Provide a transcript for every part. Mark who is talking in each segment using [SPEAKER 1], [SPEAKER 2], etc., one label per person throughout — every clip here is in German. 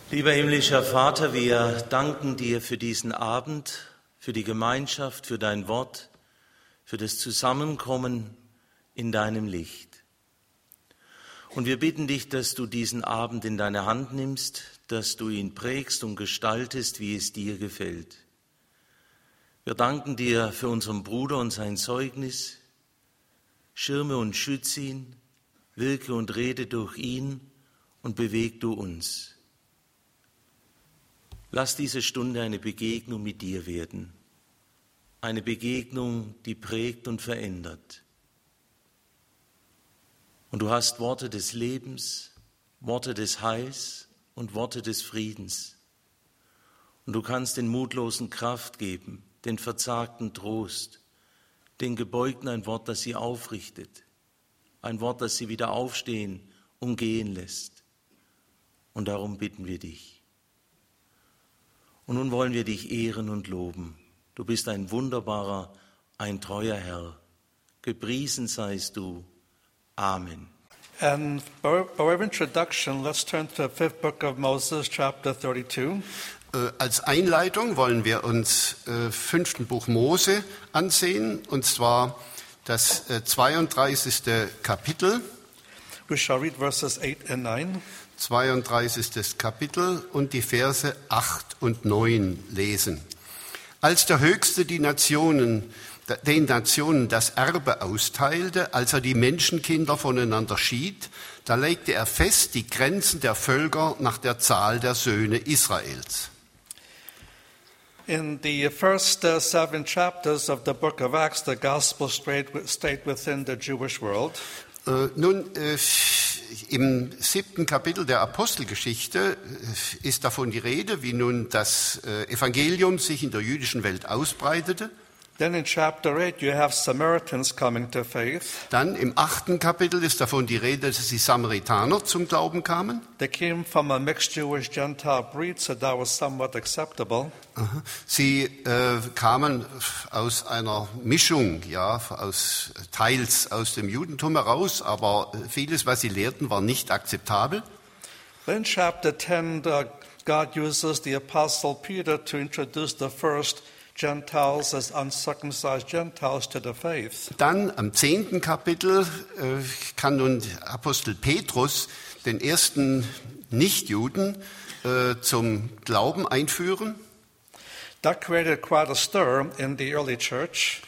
[SPEAKER 1] Lieber himmlischer Vater, wir danken dir für diesen Abend, für die Gemeinschaft, für dein Wort, für das Zusammenkommen in deinem Licht. Und wir bitten dich, dass du diesen Abend in deine Hand nimmst, dass du ihn prägst und gestaltest, wie es dir gefällt. Wir danken dir für unseren Bruder und sein Zeugnis. Schirme und schütze ihn, wirke und rede durch ihn und beweg du uns. Lass diese Stunde eine Begegnung mit dir werden, eine Begegnung, die prägt und verändert. Und du hast Worte des Lebens, Worte des Heils und Worte des Friedens. Und du kannst den Mutlosen Kraft geben, den Verzagten Trost, den Gebeugten ein Wort, das sie aufrichtet, ein Wort, das sie wieder aufstehen und gehen lässt. Und darum bitten wir dich. Und nun wollen wir dich ehren und loben. Du bist ein wunderbarer, ein treuer Herr. Gepriesen seist du. Amen.
[SPEAKER 2] And by way of introduction, let's turn to the fifth book of Moses, chapter 32.
[SPEAKER 3] Als Einleitung wollen wir uns 5. Buch Mose ansehen, und zwar das 32. Kapitel.
[SPEAKER 2] We shall read verses 8 and 9.
[SPEAKER 3] 32. Kapitel und die Verse 8 und 9 lesen. Als der Höchste den Nationen das Erbe austeilte, als er die Menschenkinder voneinander schied, da legte er fest die Grenzen der Völker nach der Zahl der Söhne Israels.
[SPEAKER 2] In the first 7 chapters of the book of Acts, the gospel stayed within the Jewish world.
[SPEAKER 3] Im 7. Kapitel der Apostelgeschichte ist davon die Rede, wie nun das Evangelium sich in der jüdischen Welt ausbreitete.
[SPEAKER 2] Then in chapter 8 you have Samaritans coming to faith.
[SPEAKER 3] Dann im 8. Kapitel ist davon die Rede, dass die Samaritaner zum Glauben kamen.
[SPEAKER 2] They came from a mixed Jewish-Gentile breed, so that was somewhat acceptable.
[SPEAKER 3] Sie kamen aus einer Mischung, teils aus dem Judentum heraus, aber vieles, was sie lehrten, war nicht akzeptabel.
[SPEAKER 2] Then in chapter 10, God uses the apostle Peter to introduce the first Gentiles as uncircumcised Gentiles to the faith.
[SPEAKER 3] Dann am 10. Kapitel kann nun Apostel Petrus den ersten Nichtjuden zum Glauben einführen.
[SPEAKER 2] That created quite a stir in the early church.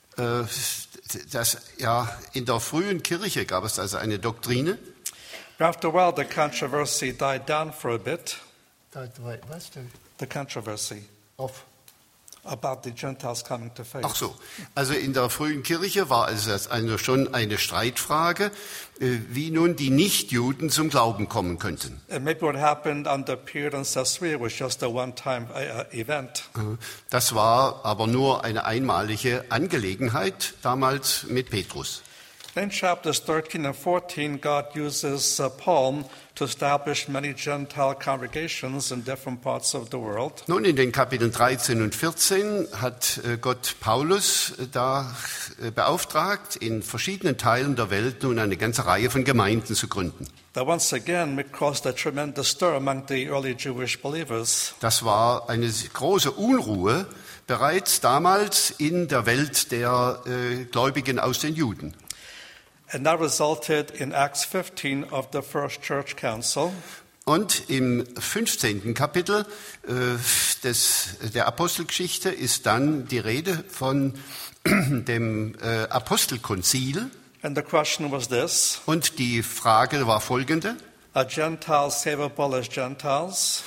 [SPEAKER 3] In der frühen Kirche gab es also eine Doktrine.
[SPEAKER 2] After a while, the controversy died down for a bit.
[SPEAKER 3] Was?
[SPEAKER 2] The controversy about the Gentiles coming to faith.
[SPEAKER 3] Ach so, also in der frühen Kirche war es schon eine Streitfrage, wie nun die Nichtjuden zum Glauben kommen könnten.
[SPEAKER 2] And maybe what happened under Peter and Caesarea was just a one-time event.
[SPEAKER 3] Das war aber nur eine einmalige Angelegenheit damals mit Petrus.
[SPEAKER 2] In chapters 13 and 14, God uses Paul to establish many Gentile congregations in different parts of the world.
[SPEAKER 3] Nun, in den Kapiteln 13 und 14 hat Gott Paulus da beauftragt, in verschiedenen Teilen der Welt nun eine ganze Reihe von Gemeinden zu gründen.
[SPEAKER 2] That once again caused a tremendous stir among the early Jewish believers.
[SPEAKER 3] Das war eine große Unruhe bereits damals in der Welt der Gläubigen aus den Juden.
[SPEAKER 2] And that resulted in Acts 15 of the First Church Council.
[SPEAKER 3] Und im 15. Kapitel der Apostelgeschichte ist dann die Rede von dem Apostelkonzil.
[SPEAKER 2] And the question was this:
[SPEAKER 3] Und die Frage war folgende:
[SPEAKER 2] Are Gentiles savable as Gentiles?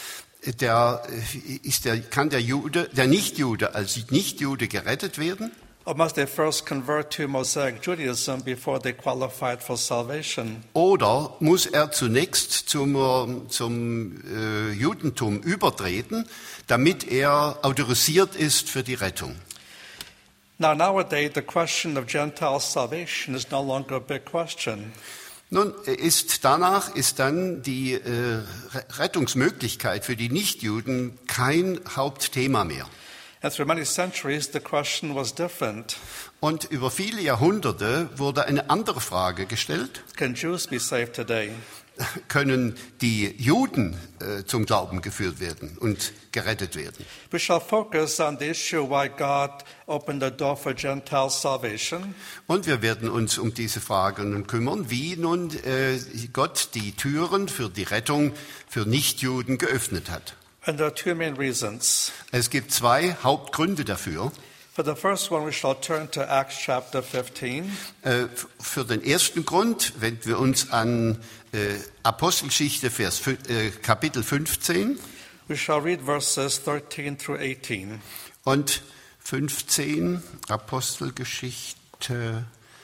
[SPEAKER 3] Kann der Nichtjude als Nichtjude gerettet werden?
[SPEAKER 2] Or must they first convert to Mosaic Judaism before they qualified for salvation?
[SPEAKER 3] Oder muss er zunächst zum Judentum übertreten, damit er autorisiert ist für die Rettung?
[SPEAKER 2] Now, nowadays, the question of Gentile salvation is no longer a big question.
[SPEAKER 3] Nun danach ist dann die Rettungsmöglichkeit für die Nichtjuden kein Hauptthema mehr.
[SPEAKER 2] And through many centuries, the question was different.
[SPEAKER 3] Und über viele Jahrhunderte wurde eine andere Frage gestellt.
[SPEAKER 2] Can Jews be saved today?
[SPEAKER 3] können die Juden zum Glauben geführt werden und gerettet werden.
[SPEAKER 2] We shall focus on the issue why God opened the door for Gentile salvation.
[SPEAKER 3] Und wir werden uns um diese Fragen kümmern, wie nun Gott die Türen für die Rettung für Nichtjuden geöffnet hat.
[SPEAKER 2] And there are two main reasons.
[SPEAKER 3] Es gibt zwei Hauptgründe dafür.
[SPEAKER 2] For the first one, we shall turn to Acts chapter 15.
[SPEAKER 3] Für den ersten Grund wenden wir uns an Apostelgeschichte Kapitel 15
[SPEAKER 2] We shall read verses 13 through 18.
[SPEAKER 3] und 15, Apostelgeschichte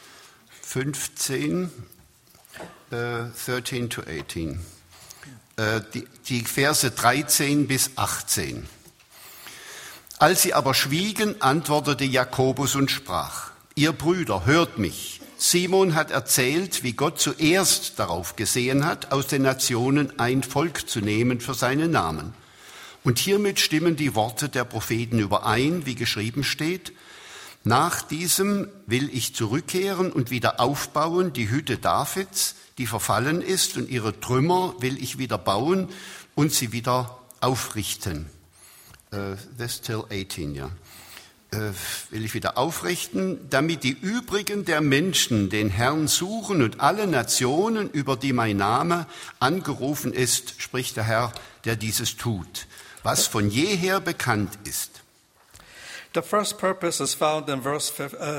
[SPEAKER 3] 15, 13 to 18. Die Verse 13 bis 18. Als sie aber schwiegen, antwortete Jakobus und sprach: Ihr Brüder, hört mich. Simon hat erzählt, wie Gott zuerst darauf gesehen hat, aus den Nationen ein Volk zu nehmen für seinen Namen. Und hiermit stimmen die Worte der Propheten überein, wie geschrieben steht: Nach diesem will ich zurückkehren und wieder aufbauen die Hütte Davids, die verfallen ist, und ihre Trümmer will ich wieder bauen und sie wieder aufrichten. That's till 18, ja. Will ich wieder aufrichten, damit die übrigen der Menschen den Herrn suchen und alle Nationen, über die mein Name angerufen ist, spricht der Herr, der dieses tut, was von jeher bekannt ist.
[SPEAKER 2] The first purpose is found in verse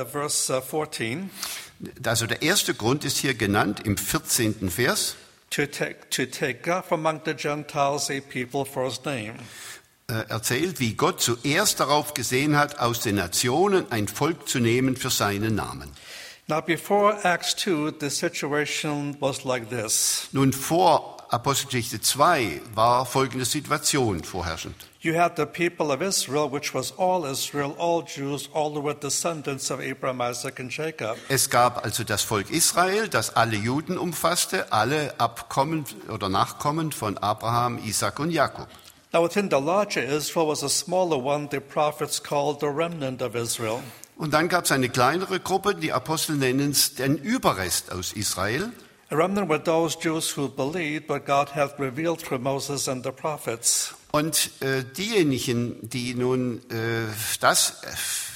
[SPEAKER 2] 14.
[SPEAKER 3] Also der erste Grund ist hier genannt im 14. Vers.
[SPEAKER 2] To take God from among the Gentiles a people for his name.
[SPEAKER 3] Erzählt, wie Gott zuerst darauf gesehen hat, aus den Nationen ein Volk zu nehmen für seinen Namen.
[SPEAKER 2] Now before Acts 2, the situation was like this.
[SPEAKER 3] Nun vor Apostelgeschichte 2 war folgende Situation vorherrschend.
[SPEAKER 2] You had the people of Israel, which was all Israel, all Jews, all who were descendants of Abraham, Isaac and Jacob.
[SPEAKER 3] Es gab also das Volk Israel, das alle Juden umfasste, alle Abkommen oder Nachkommen von Abraham, Isaac und Jakob.
[SPEAKER 2] Now within the larger Israel was a smaller one, the prophets called the remnant of Israel.
[SPEAKER 3] Und dann gab es eine kleinere Gruppe, die Apostel nennen es den Überrest aus Israel.
[SPEAKER 2] A remnant were those Jews who believed what God had revealed through Moses and the prophets.
[SPEAKER 3] Und diejenigen, die nun das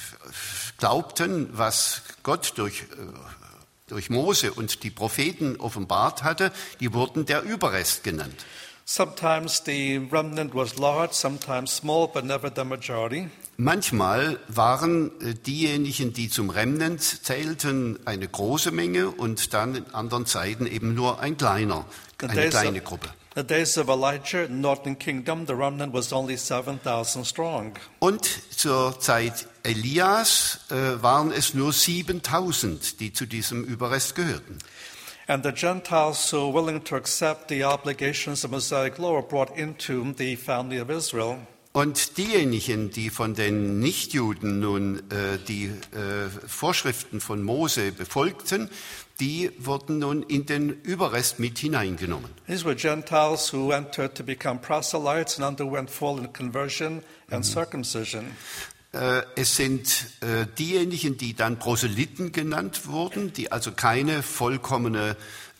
[SPEAKER 3] glaubten, was Gott durch Mose und die Propheten offenbart hatte, die wurden der Überrest genannt.
[SPEAKER 2] Sometimes the remnant was large, sometimes small, but never the majority.
[SPEAKER 3] Manchmal waren diejenigen, die zum Remnant zählten, eine große Menge und dann in anderen Zeiten eben nur eine kleine Gruppe.
[SPEAKER 2] The days of Elijah in the northern kingdom, the remnant was only 7,000 strong.
[SPEAKER 3] Und zur Zeit Elias waren es nur 7.000, die zu diesem Überrest gehörten.
[SPEAKER 2] And the Gentiles who were willing to accept the obligations of Mosaic law were brought into the family of Israel.
[SPEAKER 3] Und diejenigen, die von den Nichtjuden nun die Vorschriften von Mose befolgten, die wurden nun in den Überrest mit hineingenommen.
[SPEAKER 2] These were Gentiles who entered to become proselytes and underwent full conversion and circumcision.
[SPEAKER 3] Es sind diejenigen, die dann Proselyten genannt wurden, die also keine vollkommene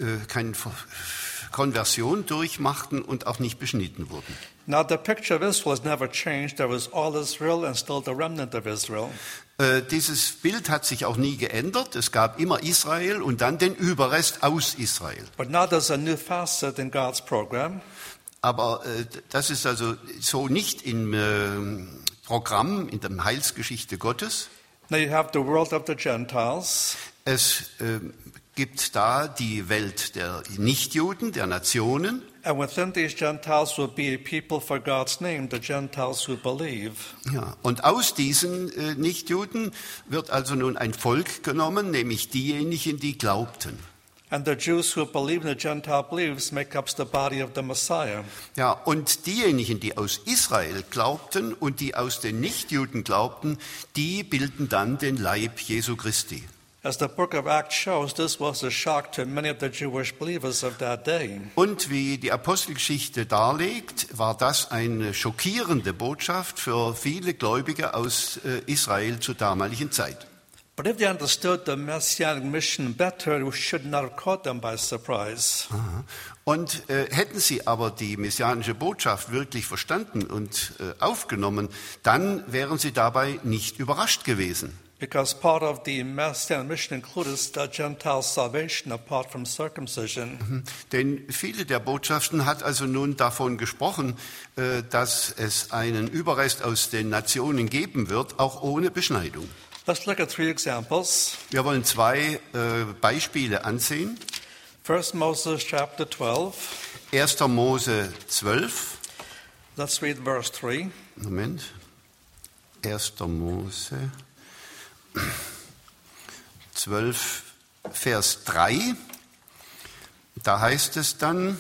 [SPEAKER 3] Konversion durchmachten und auch nicht beschnitten wurden.
[SPEAKER 2] Now the picture of Israel has never changed. There was all Israel and still the remnant of Israel.
[SPEAKER 3] Dieses Bild hat sich auch nie geändert. Es gab immer Israel und dann den Überrest aus Israel.
[SPEAKER 2] But now there's a new facet in God's program.
[SPEAKER 3] Aber das ist also so nicht im Programm, in der Heilsgeschichte Gottes.
[SPEAKER 2] Now you have the world of the Gentiles.
[SPEAKER 3] Es gibt da die Welt der Nichtjuden, der Nationen.
[SPEAKER 2] And within these Gentiles will be a people for God's name, the Gentiles who believe.
[SPEAKER 3] Ja, und aus diesen Nichtjuden wird also nun ein Volk genommen, nämlich diejenigen, die glaubten.
[SPEAKER 2] And the Jews who believe in the Gentile beliefs make up the body of the Messiah.
[SPEAKER 3] Ja, und diejenigen, die aus Israel glaubten und die aus den Nichtjuden glaubten, die bilden dann den Leib Jesu Christi.
[SPEAKER 2] As the book of Acts shows, this was a shock to many of the Jewish believers of that day.
[SPEAKER 3] Und wie die Apostelgeschichte darlegt, war das eine schockierende Botschaft für viele Gläubige aus Israel zur damaligen Zeit.
[SPEAKER 2] But if they understood the Messianic mission better, it should not have caught them by surprise.
[SPEAKER 3] Und hätten sie aber die messianische Botschaft wirklich verstanden und aufgenommen, dann wären sie dabei nicht überrascht gewesen.
[SPEAKER 2] Because part of the Messianic mission included the Gentile salvation apart from circumcision.
[SPEAKER 3] Denn viele der Botschaften hat also nun davon gesprochen, dass es einen Überrest aus den Nationen geben wird, auch ohne Beschneidung.
[SPEAKER 2] Let's look at 3 examples.
[SPEAKER 3] Wir wollen 2 Beispiele ansehen.
[SPEAKER 2] 1 Moses chapter 12.
[SPEAKER 3] 1. Mose 12.
[SPEAKER 2] Let's read verse 3.
[SPEAKER 3] Moment. 1. Mose 12, Vers 3. Da heißt es dann: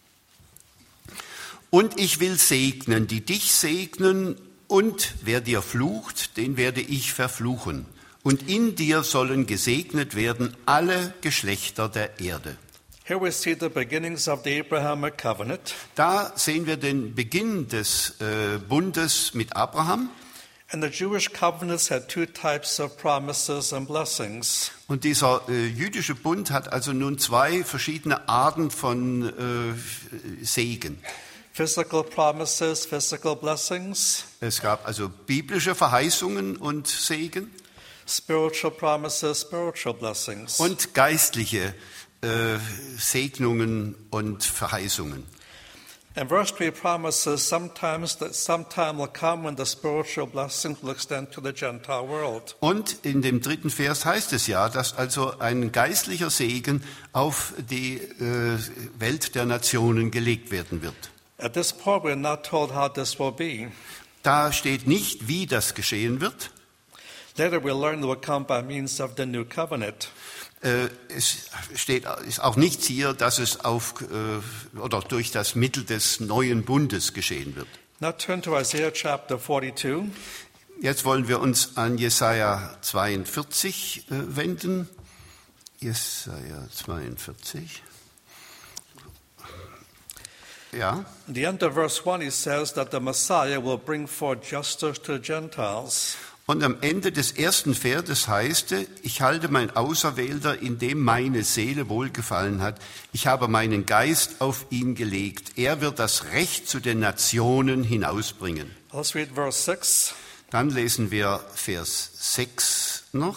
[SPEAKER 3] Und ich will segnen, die dich segnen, und wer dir flucht, den werde ich verfluchen. Und in dir sollen gesegnet werden alle Geschlechter der Erde.
[SPEAKER 2] Here we see the beginnings of the Abrahamic covenant.
[SPEAKER 3] Da sehen wir den Beginn des Bundes mit Abraham.
[SPEAKER 2] And the Jewish covenants had 2 types of promises and blessings.
[SPEAKER 3] Und dieser jüdische Bund hat also nun 2 verschiedene Arten von Segen.
[SPEAKER 2] Physical promises, physical blessings.
[SPEAKER 3] Es gab also biblische Verheißungen und Segen.
[SPEAKER 2] Spiritual promises, spiritual blessings.
[SPEAKER 3] Und geistliche Segnungen und Verheißungen.
[SPEAKER 2] And verse 3 promises sometimes that sometime will come when the spiritual blessings will extend to the Gentile world.
[SPEAKER 3] Und in dem 3. Vers heißt es ja, dass also ein geistlicher Segen auf die Welt der Nationen gelegt werden wird.
[SPEAKER 2] At this point, we're not told how this will be.
[SPEAKER 3] Da steht nicht, wie das geschehen wird.
[SPEAKER 2] Later, we'll learn it will come by means of the new covenant.
[SPEAKER 3] Es ist auch nichts hier, dass es oder durch das Mittel des neuen Bundes geschehen wird.
[SPEAKER 2] Now turn to Isaiah chapter 42.
[SPEAKER 3] Jetzt wollen wir uns an Jesaja 42 wenden. Jesaja 42. Ja.
[SPEAKER 2] At the end of verse 1, he says that the Messiah will bring forth justice to the Gentiles.
[SPEAKER 3] Und am Ende des 1. Verses heißt es: Ich halte mein Auserwählter, in dem meine Seele wohlgefallen hat. Ich habe meinen Geist auf ihn gelegt. Er wird das Recht zu den Nationen hinausbringen.
[SPEAKER 2] Let's read verse 6.
[SPEAKER 3] Dann lesen wir Vers 6 noch.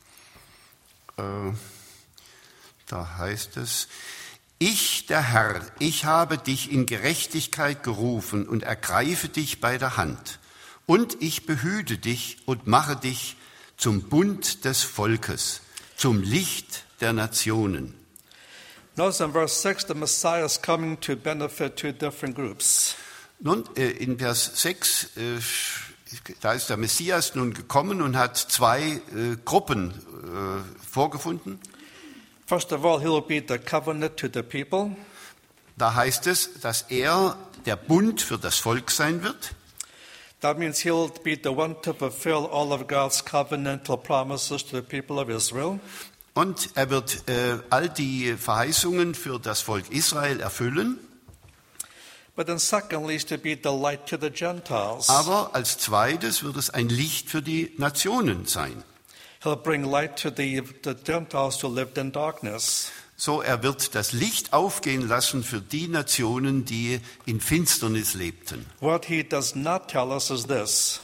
[SPEAKER 3] Da heißt es: Ich, der Herr, ich habe dich in Gerechtigkeit gerufen und ergreife dich bei der Hand. Und ich behüte dich und mache dich zum Bund des Volkes, zum Licht der Nationen.
[SPEAKER 2] Notice in verse 6, the Messiah is coming to benefit 2 different groups.
[SPEAKER 3] Nun, in Vers 6, da ist der Messias nun gekommen und hat 2 Gruppen vorgefunden.
[SPEAKER 2] First of all, he will be the covenant to the people.
[SPEAKER 3] Da heißt es, dass er der Bund für das Volk sein wird.
[SPEAKER 2] That means he'll be the one to fulfill all of God's covenantal promises to the people of Israel.
[SPEAKER 3] Und er wird all die Verheißungen für das Volk Israel erfüllen.
[SPEAKER 2] But then secondly, is to be the light to the Gentiles.
[SPEAKER 3] Aber als zweites wird es ein Licht für die Nationen sein.
[SPEAKER 2] He'll bring light to the Gentiles who lived in darkness.
[SPEAKER 3] So, er wird das Licht aufgehen lassen für die Nationen, die in Finsternis lebten.
[SPEAKER 2] What he does not tell us is this.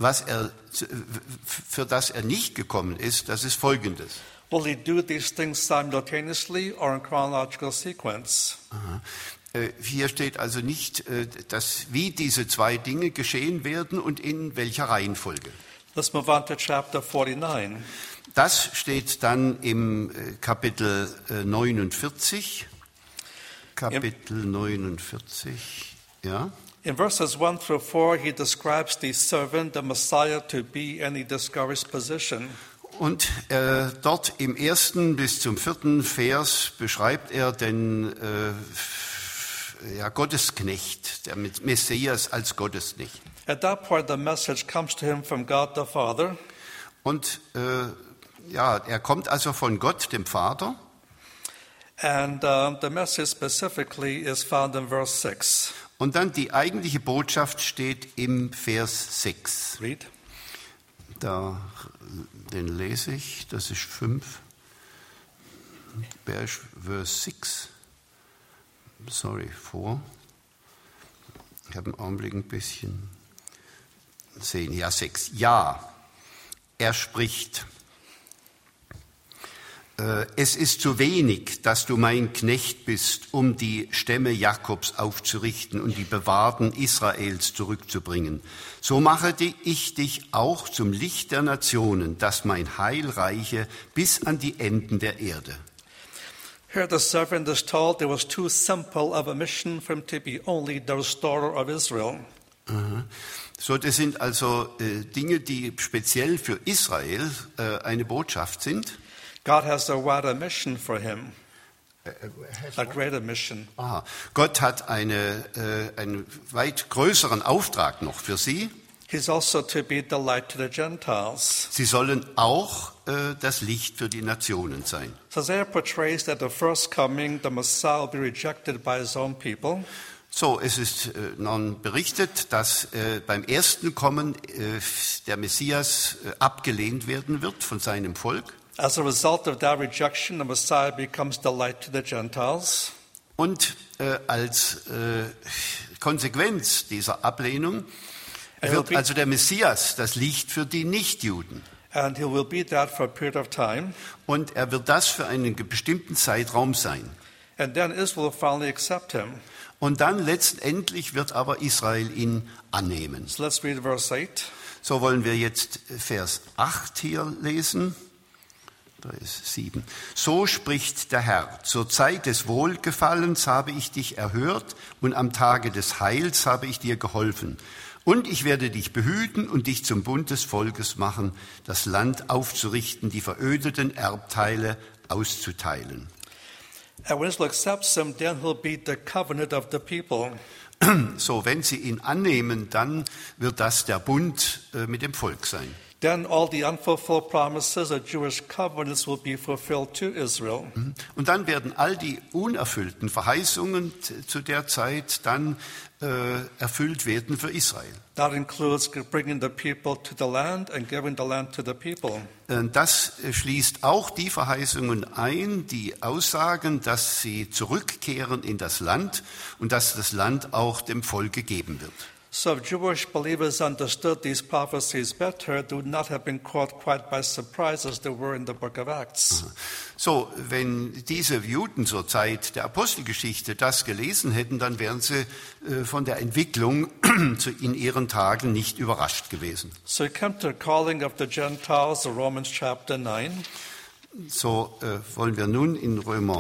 [SPEAKER 3] Für das er nicht gekommen ist, das ist Folgendes.
[SPEAKER 2] Will he do these things simultaneously or in chronological sequence?
[SPEAKER 3] Hier steht also nicht, wie diese 2 Dinge geschehen werden und in welcher Reihenfolge.
[SPEAKER 2] Let's move on to chapter 49.
[SPEAKER 3] Das steht dann im Kapitel 49. Kapitel 49, ja.
[SPEAKER 2] In verses 1 through 4, he describes the servant, the Messiah, to be in a discouraged position.
[SPEAKER 3] Und dort im 1. bis zum 4. Vers beschreibt er den Gottesknecht, der Messias als Gottesknecht.
[SPEAKER 2] At that point, the message comes to him from God the Father.
[SPEAKER 3] Und er kommt also von Gott, dem Vater.
[SPEAKER 2] And the message specifically is found in verse 6.
[SPEAKER 3] Und dann die eigentliche Botschaft steht im Vers 6.
[SPEAKER 2] Read.
[SPEAKER 3] Den lese ich, das ist 5, Verse 6. Sorry, 4. Ich habe einen Augenblick ein bisschen sehen. Ja, 6. Ja, er spricht. Es ist zu wenig, dass du mein Knecht bist, um die Stämme Jakobs aufzurichten und die Bewahrten Israels zurückzubringen. So mache ich dich auch zum Licht der Nationen, dass mein Heil reiche bis an die Enden der Erde.
[SPEAKER 2] Here the servant is told it was too simple of a mission for him to be only the restorer of Israel.
[SPEAKER 3] So, das sind also Dinge, die speziell für Israel eine Botschaft sind.
[SPEAKER 2] God has a wider mission for him, a greater mission.
[SPEAKER 3] Aha. Gott hat einen weit größeren Auftrag noch für sie.
[SPEAKER 2] He's also to be the light to the Gentiles.
[SPEAKER 3] Sie sollen auch das Licht für die Nationen sein.
[SPEAKER 2] So Isaiah portrays that the first coming, the Messiah, will be rejected by his own people.
[SPEAKER 3] So, es ist nun berichtet, dass beim ersten Kommen der Messias abgelehnt werden wird von seinem Volk.
[SPEAKER 2] As a result of that rejection, the Messiah becomes the light to the Gentiles.
[SPEAKER 3] Und als Konsequenz dieser Ablehnung wird also der Messias das Licht für die Nichtjuden.
[SPEAKER 2] And he will be that for a period of time.
[SPEAKER 3] Und er wird das für einen bestimmten Zeitraum sein.
[SPEAKER 2] And then Israel will finally accept him.
[SPEAKER 3] Und dann letztendlich wird aber Israel ihn annehmen.
[SPEAKER 2] So let's read verse 8.
[SPEAKER 3] So wollen wir jetzt Vers 8 hier lesen. Da ist 7. So spricht der Herr: Zur Zeit des Wohlgefallens habe ich dich erhört und am Tage des Heils habe ich dir geholfen. Und ich werde dich behüten und dich zum Bund des Volkes machen, das Land aufzurichten, die verödeten Erbteile auszuteilen.
[SPEAKER 2] And when Israel accepts him, then he'll be the covenant of the people.
[SPEAKER 3] So, wenn sie ihn annehmen, dann wird das der Bund mit dem Volk sein.
[SPEAKER 2] Then all the unfulfilled promises of Jewish covenants will be fulfilled to Israel.
[SPEAKER 3] Und dann werden all die unerfüllten Verheißungen zu der Zeit dann erfüllt werden für Israel.
[SPEAKER 2] That includes bringing the people to the land and giving the land to the people.
[SPEAKER 3] Das schließt auch die Verheißungen ein, die aussagen, dass sie zurückkehren in das Land und dass das Land auch dem Volk gegeben wird.
[SPEAKER 2] So if Jewish believers understood these prophecies better, they would not have been caught quite by surprise as they were in the book of Acts.
[SPEAKER 3] So, wenn diese Juden zur Zeit der Apostelgeschichte das gelesen hätten, dann wären sie von der Entwicklung in ihren Tagen nicht überrascht gewesen.
[SPEAKER 2] So we come to the calling of the Gentiles, Romans chapter 9.
[SPEAKER 3] So wollen wir nun in Römer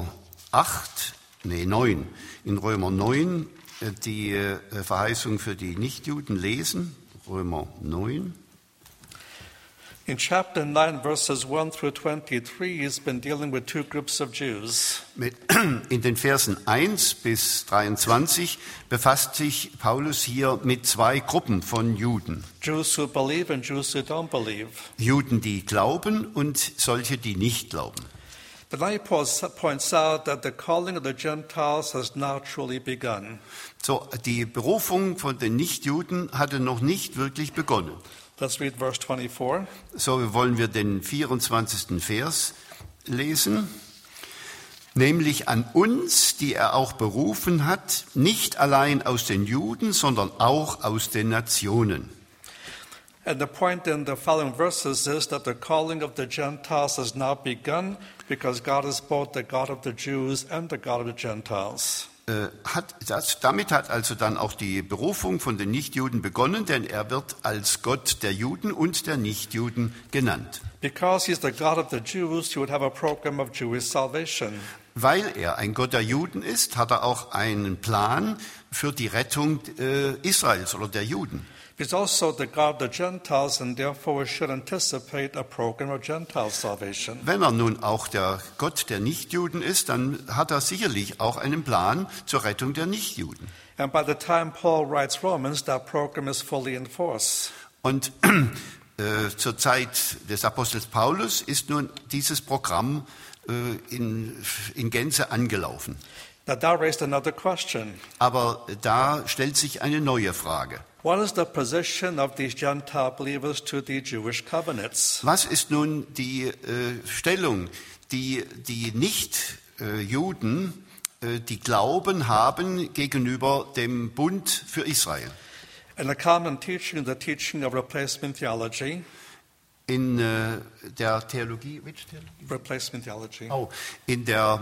[SPEAKER 3] 9, in Römer 9 die Verheißung für die Nichtjuden lesen. Römer 9.
[SPEAKER 2] In chapter 9, verses 1 through 23, he's been dealing with two groups of Jews.
[SPEAKER 3] In den Versen 1 bis 23 befasst sich Paulus hier mit zwei Gruppen von Juden.
[SPEAKER 2] Jews who believe and Jews who don't believe.
[SPEAKER 3] Juden, die glauben und solche, die nicht glauben.
[SPEAKER 2] But now he points out that the calling of the Gentiles has now truly begun.
[SPEAKER 3] So, die Berufung von den Nichtjuden hatte noch nicht wirklich begonnen.
[SPEAKER 2] Let's read verse 24.
[SPEAKER 3] So wollen wir den 24. Vers lesen. Nämlich an uns, die er auch berufen hat, nicht allein aus den Juden, sondern auch aus den Nationen.
[SPEAKER 2] And the point in the following verses is that the calling of the Gentiles has now begun because God is both the God of the Jews and the God of the Gentiles.
[SPEAKER 3] Damit hat also dann auch die Berufung von den Nichtjuden begonnen, denn er wird als Gott der Juden und der Nichtjuden genannt.
[SPEAKER 2] Because he's the God of the Jews, he would have a program of Jewish salvation.
[SPEAKER 3] Weil er ein Gott der Juden ist, hat er auch einen Plan für die Rettung Israels oder der Juden.
[SPEAKER 2] He's also the God of the Gentiles, and therefore we should anticipate a program of Gentile salvation.
[SPEAKER 3] Wenn er nun auch der Gott der Nichtjuden ist, dann hat er sicherlich auch einen Plan zur Rettung der Nichtjuden.
[SPEAKER 2] And by the time Paul writes Romans, that program is fully in force.
[SPEAKER 3] Und zur Zeit des Apostels Paulus ist nun dieses Programm in Gänze angelaufen.
[SPEAKER 2] Now that raised another question.
[SPEAKER 3] Aber da stellt sich eine neue Frage.
[SPEAKER 2] What is the position of these Gentile believers to the Jewish covenants?
[SPEAKER 3] Was ist nun die Stellung, die Nicht-Juden, die Glauben haben gegenüber dem Bund für Israel?
[SPEAKER 2] In the common teaching, the teaching of replacement theology,
[SPEAKER 3] In der Theologie, which Theologie?
[SPEAKER 2] replacement theology,
[SPEAKER 3] Oh, in der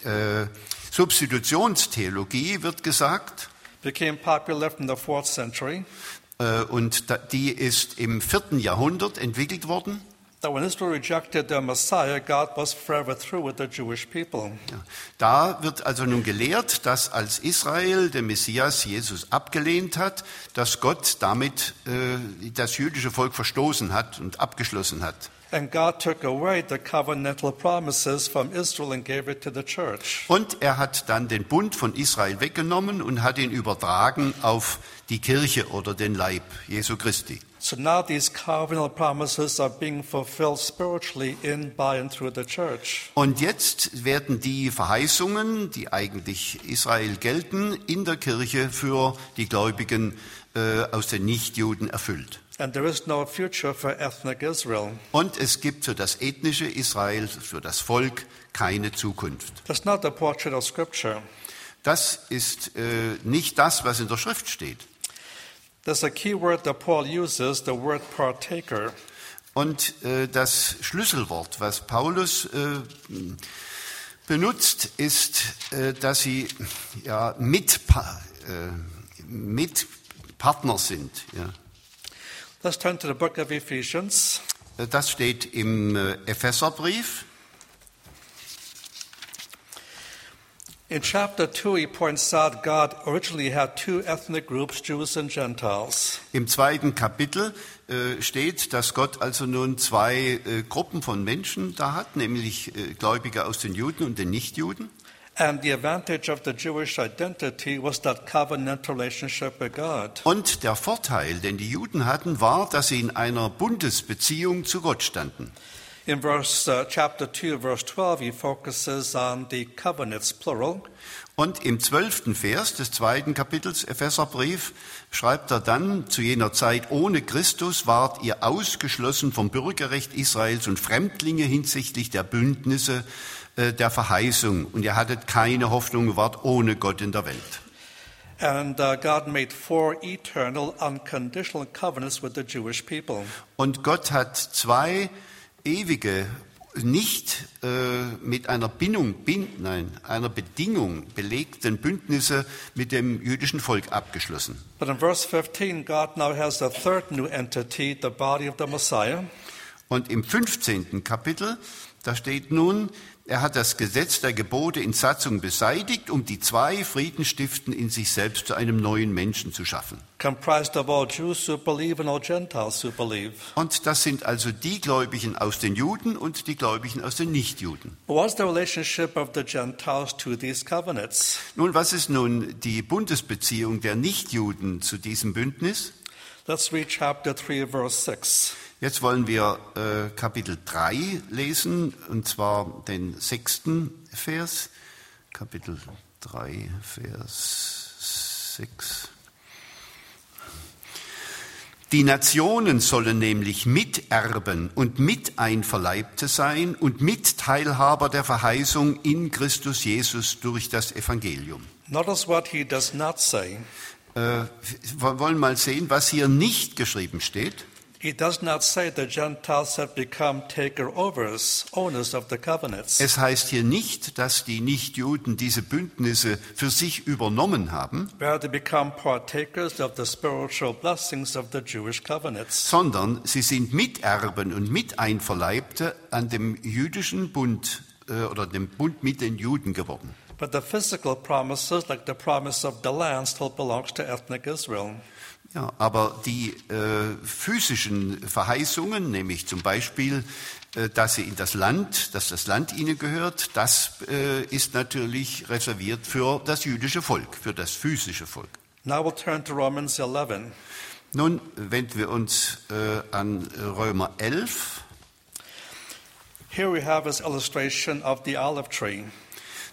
[SPEAKER 3] Substitutionstheologie wird gesagt,
[SPEAKER 2] became popular from the 4th century,
[SPEAKER 3] und die ist im 4. Jahrhundert entwickelt worden.
[SPEAKER 2] that when Israel rejected their Messiah, God was forever through with the Jewish people.
[SPEAKER 3] Ja, da wird also nun gelehrt, dass als Israel den Messias Jesus abgelehnt hat, dass Gott damit das jüdische Volk verstoßen hat und abgeschlossen hat.
[SPEAKER 2] And God took away the covenantal promises from Israel and gave it to the church.
[SPEAKER 3] Und er hat dann den Bund von Israel weggenommen und hat ihn übertragen auf die Kirche oder den Leib Jesu Christi.
[SPEAKER 2] So now these covenantal promises are being fulfilled spiritually in, by, and through the church.
[SPEAKER 3] Und jetzt werden die Verheißungen, die eigentlich Israel gelten, in der Kirche für die Gläubigen aus den Nichtjuden erfüllt.
[SPEAKER 2] And there is no future for ethnic Israel.
[SPEAKER 3] Und es gibt für das ethnische Israel, für das Volk, keine Zukunft.
[SPEAKER 2] That's not the portrait of Scripture.
[SPEAKER 3] Das ist nicht das, was in der Schrift steht.
[SPEAKER 2] There's a key word that Paul uses, the word partaker.
[SPEAKER 3] Und das Schlüsselwort, was Paulus benutzt, ist, dass sie ja Mitpartner sind. Ja.
[SPEAKER 2] Let's turn to the book of Ephesians.
[SPEAKER 3] Das steht im Epheserbrief.
[SPEAKER 2] In chapter 2, he points out God originally had two ethnic groups, Jews and Gentiles.
[SPEAKER 3] Im 2. Kapitel steht, dass Gott also nun zwei Gruppen von Menschen da hat, nämlich Gläubige aus den Juden und den Nichtjuden.
[SPEAKER 2] And the advantage of the Jewish identity was that covenantal relationship with God.
[SPEAKER 3] Und der Vorteil, den die Juden hatten, war, dass sie in einer Bundesbeziehung zu Gott standen.
[SPEAKER 2] In chapter 2, verse 12, he focuses on the covenants, plural.
[SPEAKER 3] Und im 12. Vers des 2. Kapitels Epheserbrief schreibt er dann, zu jener Zeit ohne Christus wart ihr ausgeschlossen vom Bürgerrecht Israels und Fremdlinge hinsichtlich der Bündnisse der Verheißung. Und ihr hattet keine Hoffnung, wart ohne Gott in der Welt.
[SPEAKER 2] And God made 4 eternal, unconditional covenants with the Jewish people.
[SPEAKER 3] Und Gott hat zwei ewige, nicht mit einer einer Bedingung belegten Bündnisse mit dem jüdischen Volk abgeschlossen.
[SPEAKER 2] But in verse 15, God now has a third new entity, the body of the Messiah.
[SPEAKER 3] Und im 15. Kapitel, da steht nun, er hat das Gesetz der Gebote in Satzung beseitigt, um die zwei Friedenstiften in sich selbst zu einem neuen Menschen zu schaffen.
[SPEAKER 2] Comprised of all Jews who believe and all Gentiles who believe.
[SPEAKER 3] Und das sind also die Gläubigen aus den Juden und die Gläubigen aus den Nichtjuden.
[SPEAKER 2] What's the relationship of the Gentiles to these covenants?
[SPEAKER 3] Nun, was ist nun die Bundesbeziehung der Nichtjuden zu diesem Bündnis?
[SPEAKER 2] Let's read chapter 3, verse 6.
[SPEAKER 3] Jetzt wollen wir Kapitel 3 lesen, und zwar den 6. Vers. Kapitel 3, Vers 6. Die Nationen sollen nämlich Miterben und Miteinverleibte sein und Mitteilhaber der Verheißung in Christus Jesus durch das Evangelium.
[SPEAKER 2] Notice what he does not say.
[SPEAKER 3] Wir wollen mal sehen, was hier nicht geschrieben steht.
[SPEAKER 2] He does not say the Gentiles have become taker-overs, owners of the covenants.
[SPEAKER 3] Es heißt hier nicht, dass die Nichtjuden diese Bündnisse für sich übernommen haben,
[SPEAKER 2] Where they become partakers of the spiritual blessings of the Jewish covenants.
[SPEAKER 3] sondern sie sind Miterben und Miteinverleibte an dem jüdischen Bund oder dem Bund mit den Juden geworden.
[SPEAKER 2] But the physical promises, like the promise of the land, still belongs to ethnic Israel.
[SPEAKER 3] Ja, aber die physischen Verheißungen, nämlich zum Beispiel, dass das Land ihnen gehört, das ist natürlich reserviert für das jüdische Volk, für das physische Volk.
[SPEAKER 2] Now we'll turn to Romans 11.
[SPEAKER 3] Nun wenden wir uns an Römer 11.
[SPEAKER 2] Here we have his illustration of the olive tree.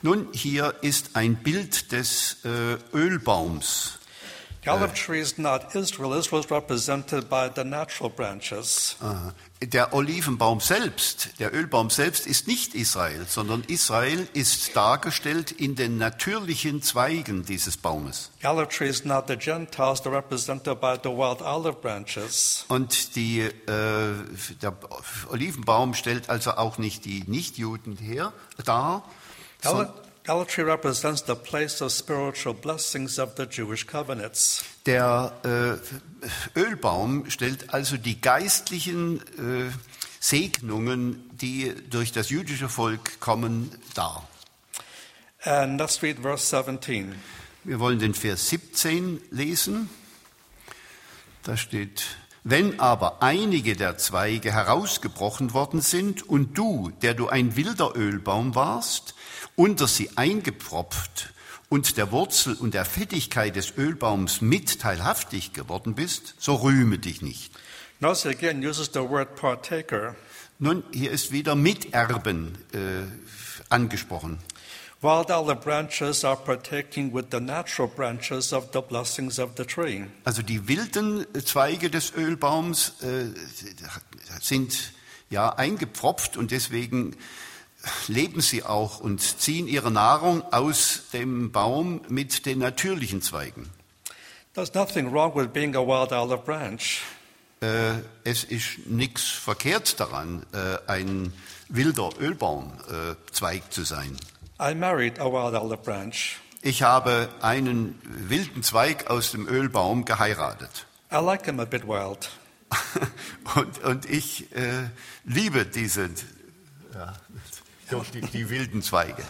[SPEAKER 3] Nun, hier ist ein Bild des Ölbaums.
[SPEAKER 2] The olive tree is not Israel. Israel is represented by the natural branches.
[SPEAKER 3] Der Olivenbaum selbst, der Ölbaum selbst ist nicht Israel, sondern Israel ist dargestellt in den natürlichen Zweigen dieses Baumes.
[SPEAKER 2] The olive tree is not the Gentiles. They're represented by the wild olive branches.
[SPEAKER 3] Und der Olivenbaum stellt also auch nicht die Nichtjuden dar.
[SPEAKER 2] The olive tree represents the place of spiritual blessings of the Jewish covenants.
[SPEAKER 3] Der Ölbaum stellt also die geistlichen Segnungen, die durch das jüdische Volk kommen, dar.
[SPEAKER 2] And let's read verse 17.
[SPEAKER 3] Wir wollen den Vers 17 lesen. Da steht: Wenn aber einige der Zweige herausgebrochen worden sind und du, der du ein wilder Ölbaum warst, unter sie eingepfropft und der Wurzel und der Fettigkeit des Ölbaums mit teilhaftig geworden bist, so rühme dich nicht.
[SPEAKER 2] Notice it again uses the word partaker.
[SPEAKER 3] Nun, hier ist wieder Miterben angesprochen.
[SPEAKER 2] Wild olive branches are partaking with the natural branches of the blessings of the tree.
[SPEAKER 3] Also die wilden Zweige des Ölbaums sind ja eingepfropft und deswegen leben sie auch und ziehen ihre Nahrung aus dem Baum mit den natürlichen Zweigen.
[SPEAKER 2] There's nothing wrong with being a wild olive branch.
[SPEAKER 3] Es ist nichts verkehrt daran, ein wilder Ölbaumzweig zu sein.
[SPEAKER 2] I married a wild olive branch.
[SPEAKER 3] Ich habe einen wilden Zweig aus dem Ölbaum geheiratet.
[SPEAKER 2] I like him a bit wild.
[SPEAKER 3] und ich liebe diese die wilden Zweige.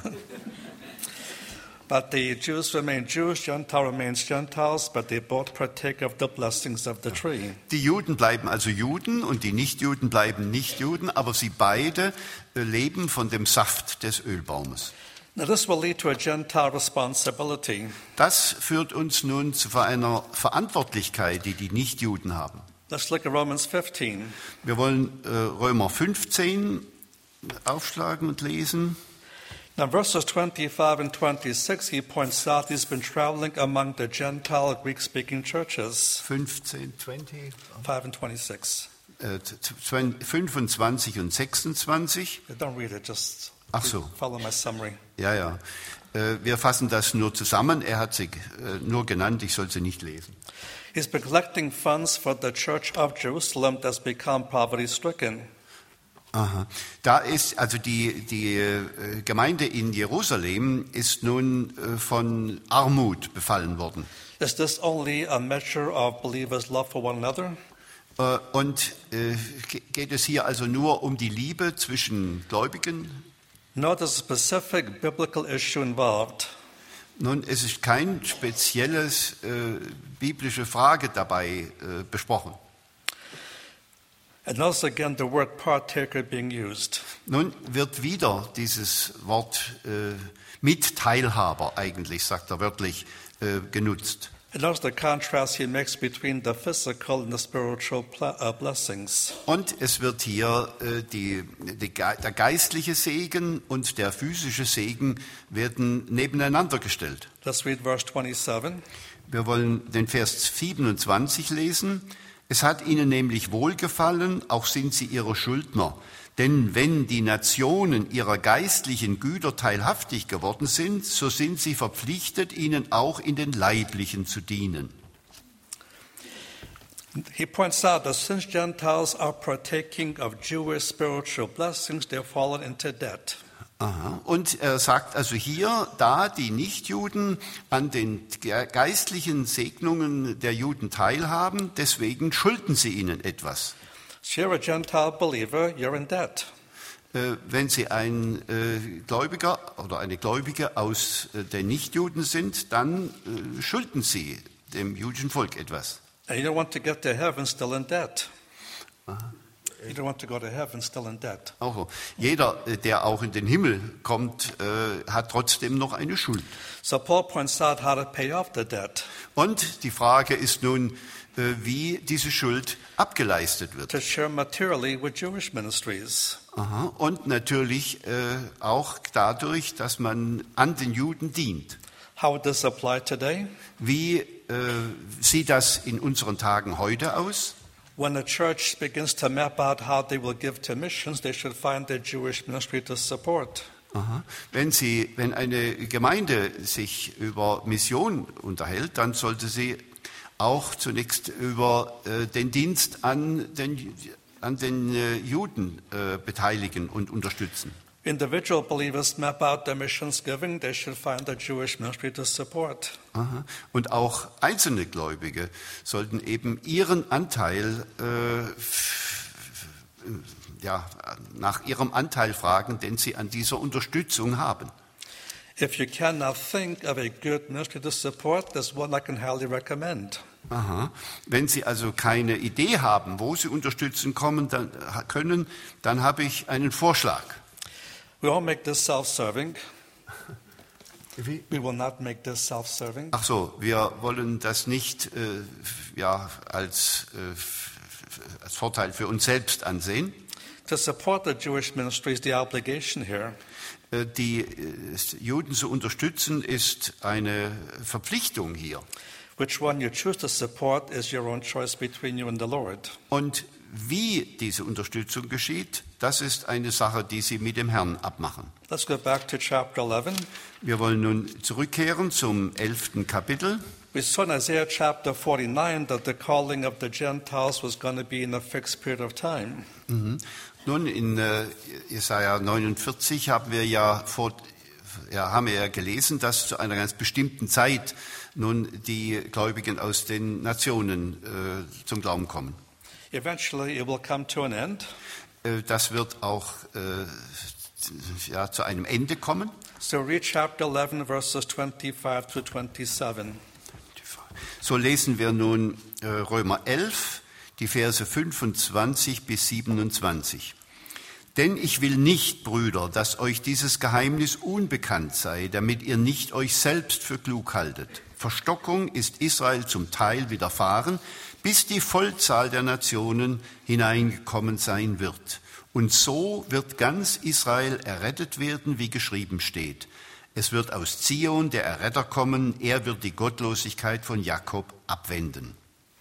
[SPEAKER 2] But the Jews remain Jews, Gentile remains Gentiles, but they both partake of the blessings of the tree.
[SPEAKER 3] Die Juden bleiben also Juden und die Nichtjuden bleiben Nichtjuden, aber sie beide leben von dem Saft des Ölbaumes.
[SPEAKER 2] Now this will lead to a Gentile responsibility.
[SPEAKER 3] Das führt uns nun zu einer Verantwortlichkeit, die die Nichtjuden haben.
[SPEAKER 2] Let's look at Romans 15.
[SPEAKER 3] Wir wollen Römer 15 aufschlagen und lesen.
[SPEAKER 2] Now, verses 25 and 26, he points out he's been traveling among the Gentile Greek-speaking churches.
[SPEAKER 3] 15, 20,
[SPEAKER 2] 5 and 26.
[SPEAKER 3] 25 und 26.
[SPEAKER 2] Don't read it, just
[SPEAKER 3] Ach so.
[SPEAKER 2] follow my summary.
[SPEAKER 3] Ja. Wir fassen das nur zusammen. Er hat sie nur genannt, ich soll sie nicht lesen.
[SPEAKER 2] He's been collecting funds for the church of Jerusalem that's become poverty-stricken.
[SPEAKER 3] Aha. Da ist also die Gemeinde in Jerusalem ist nun von Armut befallen worden.
[SPEAKER 2] Is this only a measure of believers' love for one another?
[SPEAKER 3] Und geht es hier also nur um die Liebe zwischen Gläubigen?
[SPEAKER 2] No, there's a specific biblical issue involved.
[SPEAKER 3] Nun, es ist kein spezielles biblische Frage dabei besprochen.
[SPEAKER 2] And notice again the word partaker being used.
[SPEAKER 3] Nun wird wieder dieses Wort Mitteilhaber eigentlich, sagt er wörtlich, genutzt.
[SPEAKER 2] And notice the contrast he makes between the physical and the spiritual blessings.
[SPEAKER 3] Und es wird hier der geistliche Segen und der physische Segen werden nebeneinander gestellt.
[SPEAKER 2] Let's read verse 27.
[SPEAKER 3] Wir wollen den Vers 27 lesen. Es hat ihnen nämlich wohlgefallen, auch sind sie ihre Schuldner. Denn wenn die Nationen ihrer geistlichen Güter teilhaftig geworden sind, so sind sie verpflichtet, ihnen auch in den Leiblichen zu dienen.
[SPEAKER 2] He points out that since Gentiles are partaking of Jewish spiritual blessings, they've fallen into debt.
[SPEAKER 3] Aha. Und er sagt also hier, da die Nichtjuden an den geistlichen Segnungen der Juden teilhaben, deswegen schulden sie ihnen etwas.
[SPEAKER 2] So you're a Gentile believer, you're in debt.
[SPEAKER 3] Wenn sie ein Gläubiger oder eine Gläubige aus den Nichtjuden sind, dann schulden sie dem jüdischen Volk etwas.
[SPEAKER 2] And you don't want to get to heaven still in debt.
[SPEAKER 3] Aha.
[SPEAKER 2] You don't want to go to heaven still in debt.
[SPEAKER 3] Auch so. Jeder, der auch in den Himmel kommt, hat trotzdem noch eine Schuld.
[SPEAKER 2] So Paul points out how to pay off the debt.
[SPEAKER 3] Und die Frage ist nun, wie diese Schuld abgeleistet wird.
[SPEAKER 2] To share materially with Jewish ministries.
[SPEAKER 3] Aha. Und natürlich auch dadurch, dass man an den Juden dient.
[SPEAKER 2] How would this apply today?
[SPEAKER 3] Wie sieht das in unseren Tagen heute aus?
[SPEAKER 2] When the church begins to map out how they will give to missions, they should find their Jewish ministry to support.
[SPEAKER 3] Aha. Wenn eine Gemeinde sich über Mission unterhält, dann sollte sie auch zunächst über den Dienst an den Juden beteiligen und unterstützen.
[SPEAKER 2] Individual believers map out their missions giving, they should find the Jewish ministry to support.
[SPEAKER 3] Aha. Und auch einzelne Gläubige sollten eben ihren Anteil, nach ihrem Anteil fragen, den sie an dieser Unterstützung haben.
[SPEAKER 2] If you cannot think of a good ministry to support, there's one I can highly recommend.
[SPEAKER 3] Aha. Wenn Sie also keine Idee haben, wo Sie unterstützen können, dann habe ich einen Vorschlag.
[SPEAKER 2] We won't make this self-serving. We will not make this self-serving.
[SPEAKER 3] Ach so, wir wollen das nicht als Vorteil für uns selbst ansehen.
[SPEAKER 2] To support the Jewish ministry is the obligation here.
[SPEAKER 3] Die Juden zu unterstützen ist eine Verpflichtung hier.
[SPEAKER 2] Which one you choose to support is your own choice between you and the Lord.
[SPEAKER 3] Und wie diese Unterstützung geschieht, das ist eine Sache, die Sie mit dem Herrn abmachen.
[SPEAKER 2] Let's go back to chapter 11.
[SPEAKER 3] Wir wollen nun zurückkehren zum 11. Kapitel.
[SPEAKER 2] We saw in Isaiah chapter 49 that the calling of the Gentiles was going to be in a fixed period of time.
[SPEAKER 3] Nun, in Jesaja 49 haben wir ja gelesen, dass zu einer ganz bestimmten Zeit nun die Gläubigen aus den Nationen zum Glauben kommen.
[SPEAKER 2] Eventually it will come to an end.
[SPEAKER 3] Das wird auch zu einem Ende kommen.
[SPEAKER 2] So read chapter 11 verses 25 to 27.
[SPEAKER 3] So lesen wir nun Römer 11, die Verse 25 bis 27. Denn ich will nicht, Brüder, dass euch dieses Geheimnis unbekannt sei, damit ihr nicht euch selbst für klug haltet. Verstockung ist Israel zum Teil widerfahren, bis die Vollzahl der Nationen hineingekommen sein wird. Und so wird ganz Israel errettet werden, wie geschrieben steht. Es wird aus Zion der Erretter kommen, er wird die Gottlosigkeit von Jakob abwenden.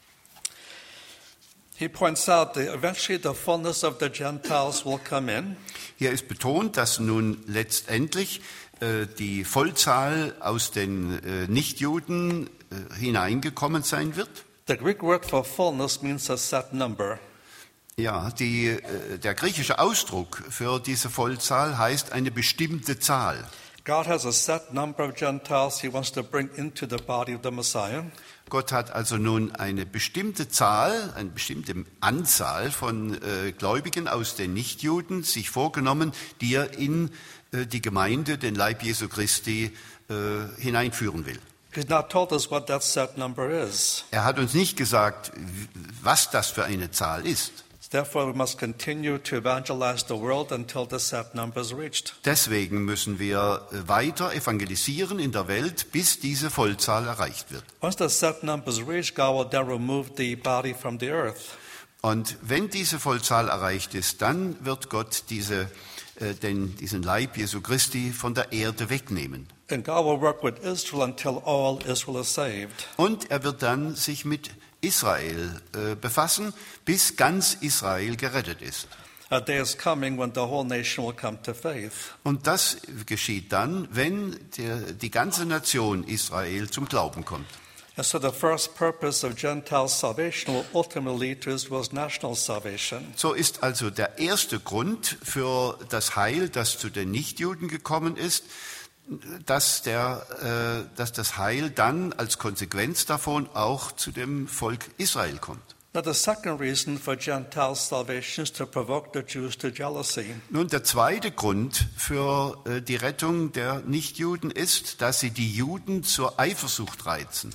[SPEAKER 2] He points out that eventually the fullness of the Gentiles will come in.
[SPEAKER 3] Hier ist betont, dass nun letztendlich die Vollzahl aus den Nichtjuden hineingekommen sein wird.
[SPEAKER 2] The Greek word for fullness means a set number.
[SPEAKER 3] Ja, der griechische Ausdruck für diese Vollzahl heißt eine bestimmte Zahl.
[SPEAKER 2] God has a set number of Gentiles he wants to bring into the body of the Messiah.
[SPEAKER 3] Gott hat also nun eine bestimmte Zahl, eine bestimmte Anzahl von Gläubigen aus den Nichtjuden sich vorgenommen, die er in die Gemeinde, den Leib Jesu Christi, hineinführen will.
[SPEAKER 2] He's not told us what that set number is.
[SPEAKER 3] Er hat uns nicht gesagt, was das für eine Zahl ist.
[SPEAKER 2] Therefore, we must continue to evangelize the world until the set number is reached.
[SPEAKER 3] Deswegen müssen wir weiter evangelisieren in der Welt, bis diese Vollzahl erreicht wird.
[SPEAKER 2] Once the set number is reached, God will then remove the body from the earth.
[SPEAKER 3] Und wenn diese Vollzahl erreicht ist, dann wird Gott diesen Leib Jesu Christi von der Erde wegnehmen.
[SPEAKER 2] And God will work with Israel until all Israel is saved.
[SPEAKER 3] Und er wird dann sich mit Israel befassen, bis ganz Israel gerettet ist.
[SPEAKER 2] A day is coming when the whole nation will come to faith.
[SPEAKER 3] Und das geschieht dann, wenn die ganze Nation Israel zum Glauben kommt.
[SPEAKER 2] And so the first purpose of Gentile salvation will ultimately lead to Israel's national salvation.
[SPEAKER 3] So ist also der erste Grund für das Heil, das zu den Nichtjuden gekommen ist, dass das Heil dann als Konsequenz davon auch zu dem Volk Israel kommt.
[SPEAKER 2] Now the second reason for Gentile salvation is to provoke the Jews to jealousy.
[SPEAKER 3] Nun, der zweite Grund für die Rettung der Nichtjuden ist, dass sie die Juden zur Eifersucht reizen.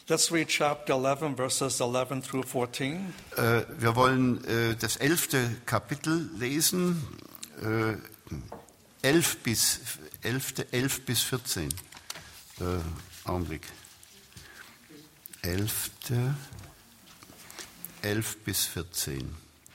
[SPEAKER 2] Let's read chapter 11, verses 11 through 14.
[SPEAKER 3] Wir wollen das 11. Kapitel lesen, 11 bis 14. Augenblick. 11 bis 14.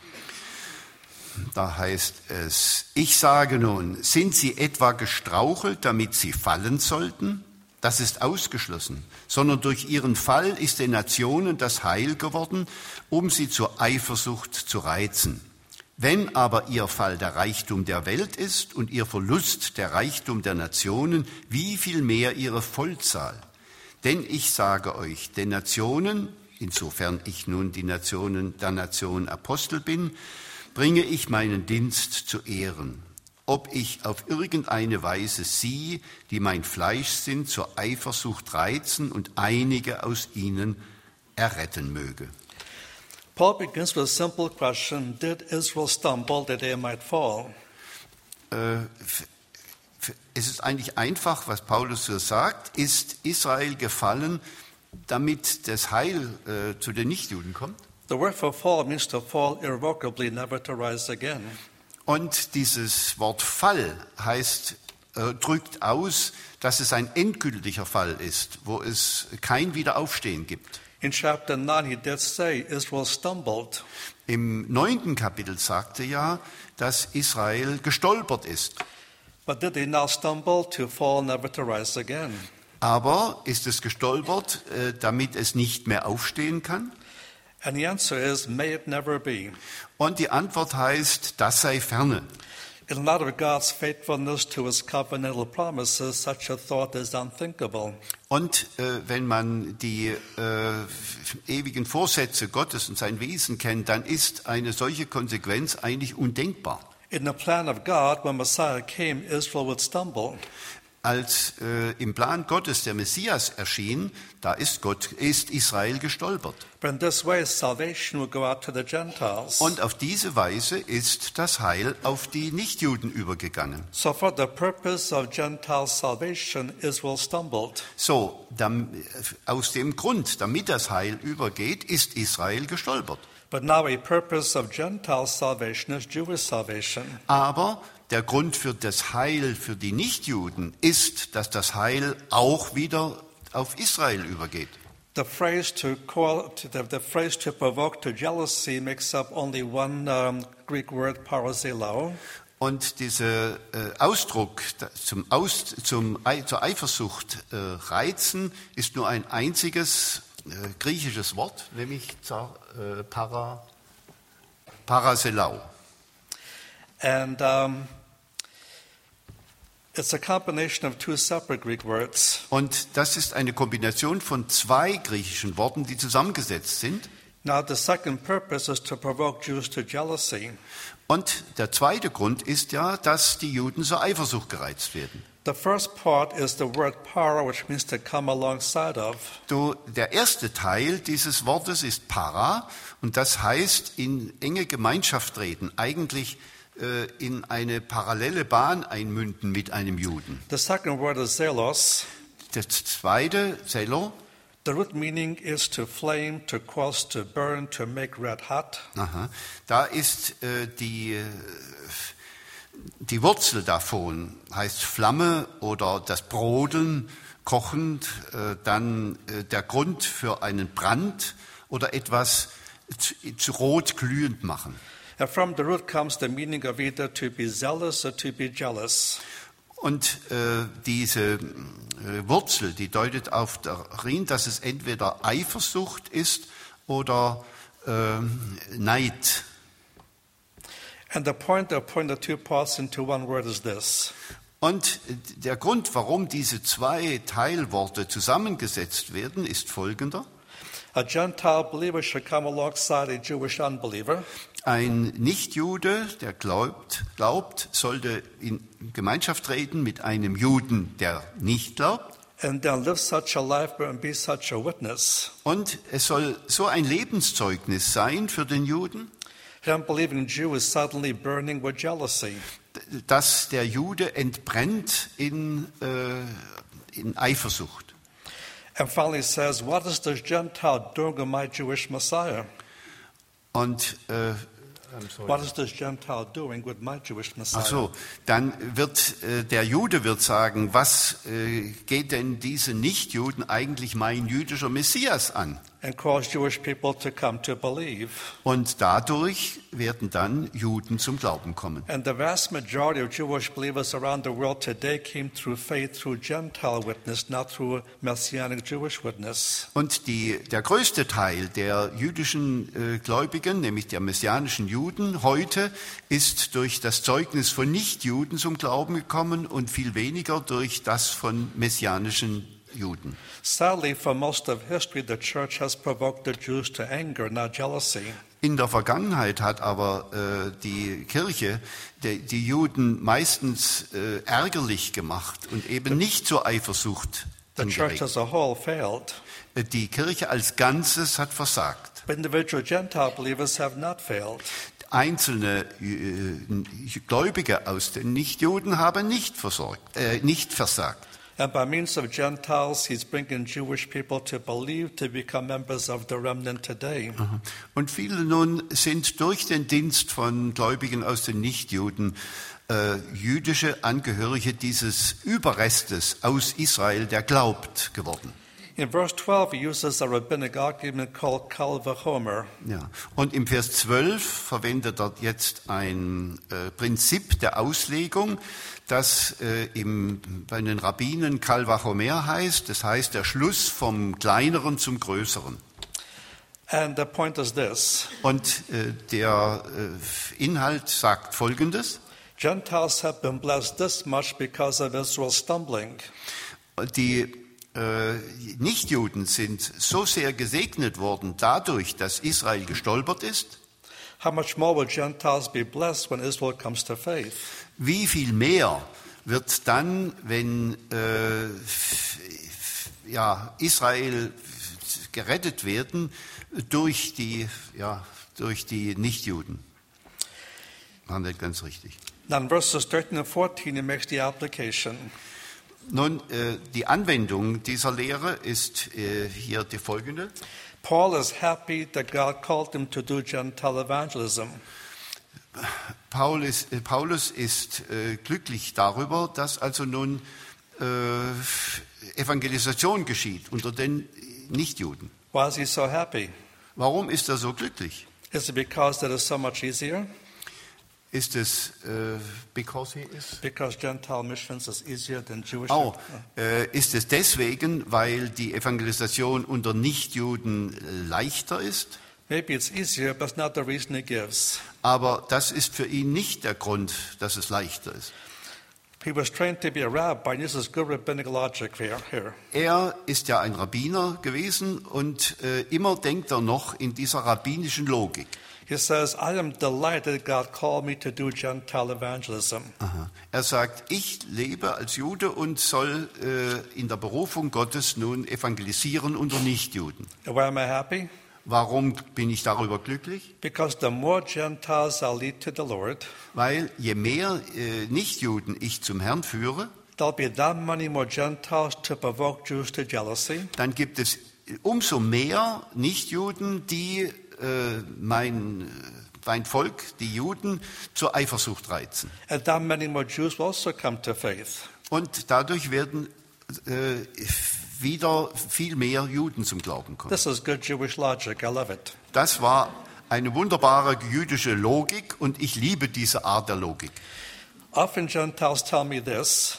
[SPEAKER 3] Da heißt es: Ich sage nun, sind sie etwa gestrauchelt, damit sie fallen sollten? Das ist ausgeschlossen, sondern durch ihren Fall ist den Nationen das Heil geworden, um sie zur Eifersucht zu reizen. Wenn aber ihr Fall der Reichtum der Welt ist und ihr Verlust der Reichtum der Nationen, wie viel mehr ihre Vollzahl? Denn ich sage euch, den Nationen, insofern ich nun der Nation Apostel bin, bringe ich meinen Dienst zu Ehren. Ob ich auf irgendeine Weise sie, die mein Fleisch sind, zur Eifersucht reizen und einige aus ihnen erretten möge.
[SPEAKER 2] Paul begins with a simple question: Did Israel stumble that they might fall?
[SPEAKER 3] Es ist eigentlich einfach, was Paulus so sagt. Ist Israel gefallen, damit das Heil zu den Nichtjuden kommt?
[SPEAKER 2] The word for fall means to fall irrevocably, never to rise again.
[SPEAKER 3] Und dieses Wort Fall drückt aus, dass es ein endgültiger Fall ist, wo es kein Wiederaufstehen gibt.
[SPEAKER 2] In chapter 9, he did say Israel stumbled.
[SPEAKER 3] Im 9. Kapitel sagte ja, dass Israel gestolpert ist.
[SPEAKER 2] But did they now stumble to fall, never to rise again?
[SPEAKER 3] Aber ist es gestolpert, damit es nicht mehr aufstehen kann?
[SPEAKER 2] And the answer is, may it never be.
[SPEAKER 3] Und die Antwort heißt, das sei ferne.
[SPEAKER 2] In light of God's faithfulness to his covenantal promises, such a thought is unthinkable.
[SPEAKER 3] Und wenn man die ewigen Vorsätze Gottes und sein Wesen kennt, dann ist eine solche Konsequenz eigentlich undenkbar.
[SPEAKER 2] In the plan of God, when Messiah came, Israel would stumble.
[SPEAKER 3] Als im Plan Gottes der Messias erschien, da ist Israel gestolpert.
[SPEAKER 2] But in this way, salvation will go out to the Gentiles.
[SPEAKER 3] Und auf diese Weise ist das Heil auf die Nichtjuden übergegangen.
[SPEAKER 2] So for the purpose of Gentile salvation, Israel stumbled.
[SPEAKER 3] So, aus dem Grund, damit das Heil übergeht, ist Israel gestolpert.
[SPEAKER 2] But now a purpose of Gentile salvation is Jewish salvation.
[SPEAKER 3] Aber der Grund für das Heil für die Nichtjuden ist, dass das Heil auch wieder auf Israel übergeht.
[SPEAKER 2] The phrase to provoke to jealousy makes up only one Greek word, parazelao.
[SPEAKER 3] Und dieser Ausdruck zur Eifersucht reizen ist nur ein einziges griechisches Wort, nämlich parazelao.
[SPEAKER 2] And it's a combination of two separate Greek words.
[SPEAKER 3] Und das ist eine Kombination von zwei griechischen Worten, die zusammengesetzt sind.
[SPEAKER 2] Now the second purpose is to provoke Jews to jealousy.
[SPEAKER 3] Und der zweite Grund ist ja, dass die Juden zur Eifersucht gereizt werden.
[SPEAKER 2] The first part is the word para, which means to come alongside of.
[SPEAKER 3] Der erste Teil dieses Wortes ist para und das heißt in enge Gemeinschaft treten, eigentlich in eine parallele Bahn einmünden mit einem Juden.
[SPEAKER 2] The second word is zelos.
[SPEAKER 3] Das zweite, Zelo.
[SPEAKER 2] The root meaning is to flame, to cause, to burn, to make red hot.
[SPEAKER 3] Aha. Da ist die Wurzel davon, heißt Flamme oder das Brodeln, kochend, dann der Grund für einen Brand oder etwas zu rot glühend machen.
[SPEAKER 2] And from the root comes the meaning of either to be zealous or to be jealous.
[SPEAKER 3] Und diese Wurzel, die deutet auf darin, dass es entweder Eifersucht ist oder Neid.
[SPEAKER 2] And the point of putting the two parts into one word is this.
[SPEAKER 3] Und der Grund, warum diese zwei Teilworte zusammengesetzt werden, ist folgender.
[SPEAKER 2] A Gentile believer should come alongside a Jewish unbeliever.
[SPEAKER 3] Ein Nichtjude, der glaubt, sollte in Gemeinschaft treten mit einem Juden, der nicht glaubt.
[SPEAKER 2] And then live such a life and be such a witness.
[SPEAKER 3] Und es soll so ein Lebenszeugnis sein für den Juden,
[SPEAKER 2] The unbelieving Jew is suddenly burning with jealousy.
[SPEAKER 3] dass der Jude entbrennt in Eifersucht.
[SPEAKER 2] And finally says, what is this Gentile doing with my Jewish Messiah?
[SPEAKER 3] Und
[SPEAKER 2] What is this Gentile doing with my Jewish Messiah?
[SPEAKER 3] ach so, dann wird der Jude wird sagen, was geht denn diese Nichtjuden eigentlich mein jüdischer Messias an?
[SPEAKER 2] And cause Jewish people to come to believe.
[SPEAKER 3] Und dadurch werden dann Juden zum Glauben kommen.
[SPEAKER 2] And the vast majority of Jewish believers around the world today came through faith through Gentile witness, not through Messianic Jewish witness.
[SPEAKER 3] Und der größte Teil der jüdischen Gläubigen, nämlich der messianischen Juden, heute ist durch das Zeugnis von Nichtjuden zum Glauben gekommen und viel weniger durch das von messianischen Juden.
[SPEAKER 2] Sadly, for most of history, the church has provoked the Jews to anger, not jealousy.
[SPEAKER 3] In der Vergangenheit hat aber die Kirche die Juden meistens ärgerlich gemacht und eben nicht zur Eifersucht
[SPEAKER 2] The church
[SPEAKER 3] angeregt.
[SPEAKER 2] as a whole failed.
[SPEAKER 3] Die Kirche als Ganzes hat versagt.
[SPEAKER 2] But individual Gentile believers have not failed.
[SPEAKER 3] Einzelne Gläubige aus den Nichtjuden haben nicht versagt.
[SPEAKER 2] And by means of Gentiles, he's bringing Jewish people to believe, to become members of the remnant today.
[SPEAKER 3] Und viele nun sind durch den Dienst von Gläubigen aus den Nichtjuden jüdische Angehörige dieses Überrestes aus Israel, der glaubt, geworden.
[SPEAKER 2] In verse 12, he uses a rabbinic argument called Kal vachomer.
[SPEAKER 3] Ja. Und im Vers 12 verwendet er jetzt ein Prinzip der Auslegung, das bei den Rabbinen Kal vachomer heißt. Das heißt der Schluss vom Kleineren zum Größeren.
[SPEAKER 2] And the point is this.
[SPEAKER 3] Und der Inhalt sagt Folgendes.
[SPEAKER 2] Gentiles have been blessed this much because of Israel's stumbling.
[SPEAKER 3] Die Nichtjuden sind so sehr gesegnet worden dadurch, dass Israel gestolpert ist.
[SPEAKER 2] How much more will Gentiles be blessed when Israel comes to faith?
[SPEAKER 3] Wie viel mehr wird dann, wenn Israel gerettet werden durch die Nichtjuden? Haben nicht ganz richtig.
[SPEAKER 2] Now in verses 13 and 14, he makes the application.
[SPEAKER 3] Nun, die Anwendung dieser Lehre ist hier die folgende.
[SPEAKER 2] Paul is happy that God called him to do Gentile evangelism.
[SPEAKER 3] Paulus ist glücklich darüber, dass also nun Evangelisation geschieht unter den Nichtjuden.
[SPEAKER 2] Why is he so happy?
[SPEAKER 3] Warum ist er so glücklich?
[SPEAKER 2] Is it because that is so much easier?
[SPEAKER 3] Ist es because he is?
[SPEAKER 2] Because Gentile missions is easier than Jewish.
[SPEAKER 3] Oh, ist es deswegen, weil die Evangelisation unter Nichtjuden leichter ist?
[SPEAKER 2] Maybe it's easier, but it's not the reason he gives.
[SPEAKER 3] Aber das ist für ihn nicht der Grund, dass es leichter ist.
[SPEAKER 2] He was trained to be a rabbi, and this is good rabbinic logic here.
[SPEAKER 3] Er ist ja ein Rabbiner gewesen und immer denkt er noch in dieser rabbinischen Logik.
[SPEAKER 2] He says, I am delighted God called me to do Gentile evangelism.
[SPEAKER 3] Aha. Er sagt, ich lebe als Jude und soll in der Berufung Gottes nun evangelisieren unter Nichtjuden.
[SPEAKER 2] And why am I happy?
[SPEAKER 3] Warum bin ich darüber glücklich?
[SPEAKER 2] Because the more Gentiles I lead to the Lord,
[SPEAKER 3] Weil je mehr Nichtjuden ich zum Herrn führe,
[SPEAKER 2] there'll be that many more Gentiles to provoke Jews to jealousy.
[SPEAKER 3] dann gibt es umso mehr Nichtjuden, die mein Volk, die Juden, zur Eifersucht reizen.
[SPEAKER 2] And that many more Jews will also come to faith.
[SPEAKER 3] Und dadurch werden wieder viel mehr Juden zum Glauben kommen.
[SPEAKER 2] This is good Jewish logic. I love it.
[SPEAKER 3] Das war eine wunderbare jüdische Logik und ich liebe diese Art der Logik.
[SPEAKER 2] Often Gentiles tell me this.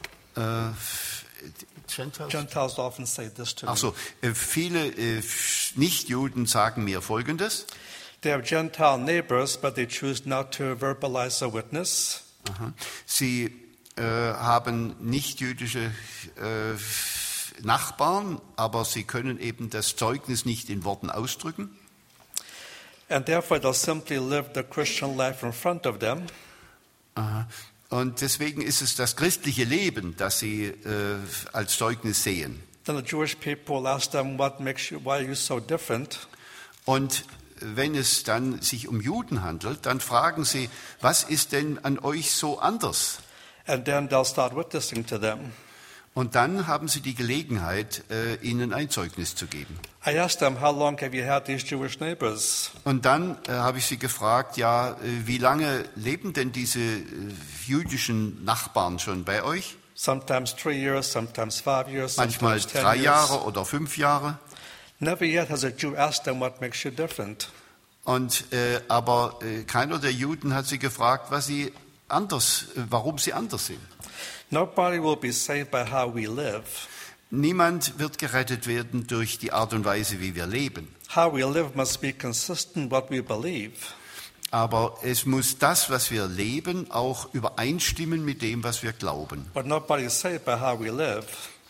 [SPEAKER 3] Gentiles?
[SPEAKER 2] Gentiles often say this to me.
[SPEAKER 3] Ach so, viele Nichtjuden sagen mir Folgendes.
[SPEAKER 2] They have Gentile neighbors, but they choose not to verbalize a witness.
[SPEAKER 3] Aha. Sie haben nichtjüdische Nachbarn, aber sie können eben das Zeugnis nicht in Worten ausdrücken.
[SPEAKER 2] And therefore they'll simply live the Christian life in front of them.
[SPEAKER 3] Aha. Und deswegen ist es das christliche Leben, das sie als Zeugnis sehen.
[SPEAKER 2] Then the Jewish people will ask them, why are you so different?
[SPEAKER 3] Und wenn es dann sich um Juden handelt, dann fragen sie, was ist denn an euch so anders?
[SPEAKER 2] And then they'll start witnessing to them.
[SPEAKER 3] Und dann haben sie die Gelegenheit, ihnen ein Zeugnis zu geben.
[SPEAKER 2] I asked them, how long have you had these Jewish neighbors?
[SPEAKER 3] Und dann habe ich sie gefragt, ja, wie lange leben denn diese jüdischen Nachbarn schon bei euch?
[SPEAKER 2] Sometimes 3 years, sometimes 5 years,
[SPEAKER 3] Manchmal
[SPEAKER 2] sometimes 10
[SPEAKER 3] 3
[SPEAKER 2] years.
[SPEAKER 3] Jahre oder 5 Jahre.
[SPEAKER 2] Never yet has a Jew asked them what makes you different.
[SPEAKER 3] Aber keiner der Juden hat sie gefragt, warum sie anders sind.
[SPEAKER 2] Nobody will be saved by how we live.
[SPEAKER 3] Niemand wird gerettet werden durch die Art und Weise, wie wir leben.
[SPEAKER 2] How we live must be consistent with what we believe.
[SPEAKER 3] Aber es muss das, was wir leben, auch übereinstimmen mit dem, was wir glauben.
[SPEAKER 2] But nobody is saved by how we live.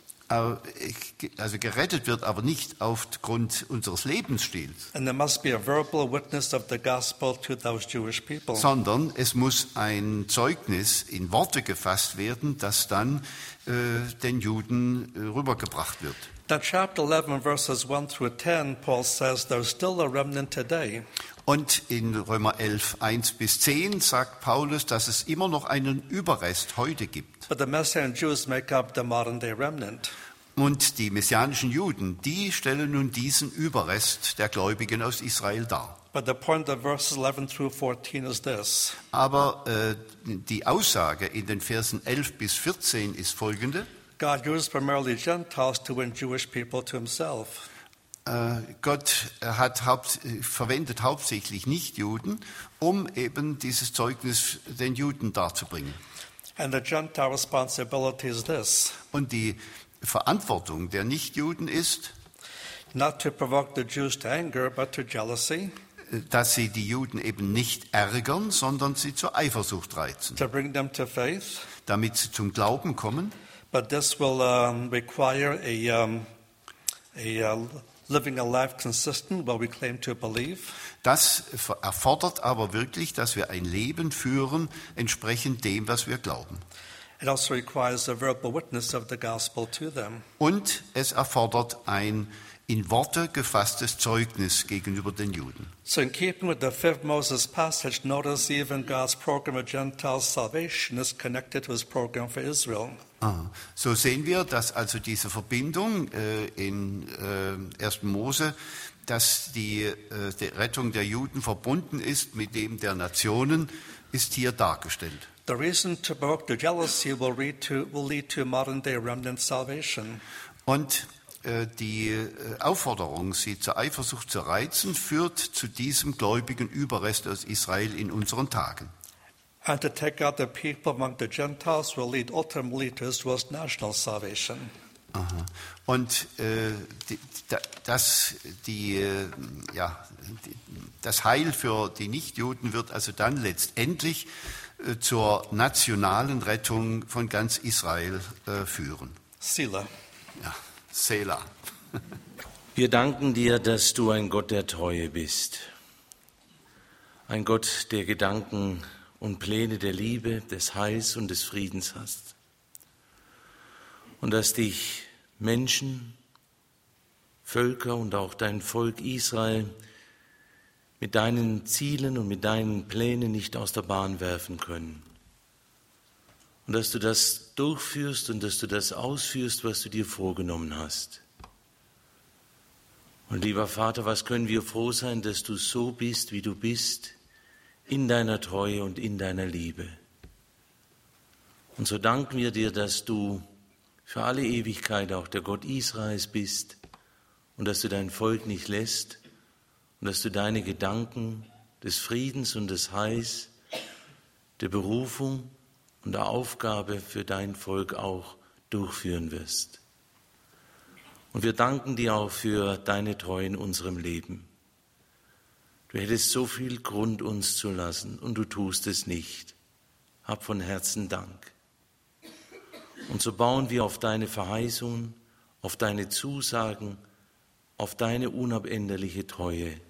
[SPEAKER 3] Also gerettet wird aber nicht aufgrund unseres Lebensstils,
[SPEAKER 2] And there must be a verbal witness of the gospel to those Jewish people.
[SPEAKER 3] sondern es muss ein Zeugnis in Worte gefasst werden, das dann den Juden rübergebracht wird.
[SPEAKER 2] Now, chapter 11, verses 1 through 10, Paul says there's still a remnant today.
[SPEAKER 3] Und in Römer 11, 1 bis 10 sagt Paulus, dass es immer noch einen Überrest heute gibt.
[SPEAKER 2] But the Messianic Jews make up the modern day remnant.
[SPEAKER 3] Und die messianischen Juden, die stellen nun diesen Überrest der Gläubigen aus Israel dar.
[SPEAKER 2] But the point of verses 11 through 14 is this.
[SPEAKER 3] Aber die Aussage in den Versen 11 bis 14 ist folgende.
[SPEAKER 2] God used primarily Gentiles to win Jewish people to himself.
[SPEAKER 3] Gott verwendet hauptsächlich Nichtjuden, um eben dieses Zeugnis den Juden darzubringen.
[SPEAKER 2] And the Gentile responsibility is this.
[SPEAKER 3] Und die Verantwortung der Nichtjuden ist,
[SPEAKER 2] Not to provoke the Jews to anger, but to jealousy.
[SPEAKER 3] Dass sie die Juden eben nicht ärgern, sondern sie zur Eifersucht reizen,
[SPEAKER 2] To bring them to faith.
[SPEAKER 3] damit sie zum Glauben kommen.
[SPEAKER 2] But this will require living a life consistent what we claim to believe.
[SPEAKER 3] Das erfordert aber wirklich, dass wir ein Leben führen, entsprechend dem, was wir glauben.
[SPEAKER 2] It also requires a verbal witness of the gospel to them.
[SPEAKER 3] Und es erfordert ein in Worte gefasstes Zeugnis gegenüber den Juden.
[SPEAKER 2] So in keeping with the fifth Moses passage, notice even God's program of Gentile salvation is connected to his program for Israel.
[SPEAKER 3] So sehen wir, dass also diese Verbindung in 1. Mose, dass die Rettung der Juden verbunden ist mit dem der Nationen, ist hier dargestellt.
[SPEAKER 2] The reason to provoke the jealousy will lead to modern day remnant salvation.
[SPEAKER 3] Und die Aufforderung, sie zur Eifersucht zu reizen, führt zu diesem gläubigen Überrest aus Israel in unseren Tagen.
[SPEAKER 2] And to take out the people among the Gentiles will lead ultimately to Israel's national salvation.
[SPEAKER 3] Und das Heil für die Nichtjuden wird also dann letztendlich zur nationalen Rettung von ganz Israel führen.
[SPEAKER 2] Selah.
[SPEAKER 3] Ja, Selah.
[SPEAKER 1] Wir danken dir, dass du ein Gott der Treue bist. Ein Gott, der Gedanken und Pläne der Liebe, des Heils und des Friedens hast. Und dass dich Menschen, Völker und auch dein Volk Israel mit deinen Zielen und mit deinen Plänen nicht aus der Bahn werfen können. Und dass du das durchführst und dass du das ausführst, was du dir vorgenommen hast. Und lieber Vater, was können wir froh sein, dass du so bist, wie du bist, in deiner Treue und in deiner Liebe. Und so danken wir dir, dass du für alle Ewigkeit auch der Gott Israels bist und dass du dein Volk nicht lässt und dass du deine Gedanken des Friedens und des Heils, der Berufung und der Aufgabe für dein Volk auch durchführen wirst. Und wir danken dir auch für deine Treue in unserem Leben. Du hättest so viel Grund, uns zu lassen, und du tust es nicht. Hab von Herzen Dank. Und so bauen wir auf deine Verheißungen, auf deine Zusagen, auf deine unabänderliche Treue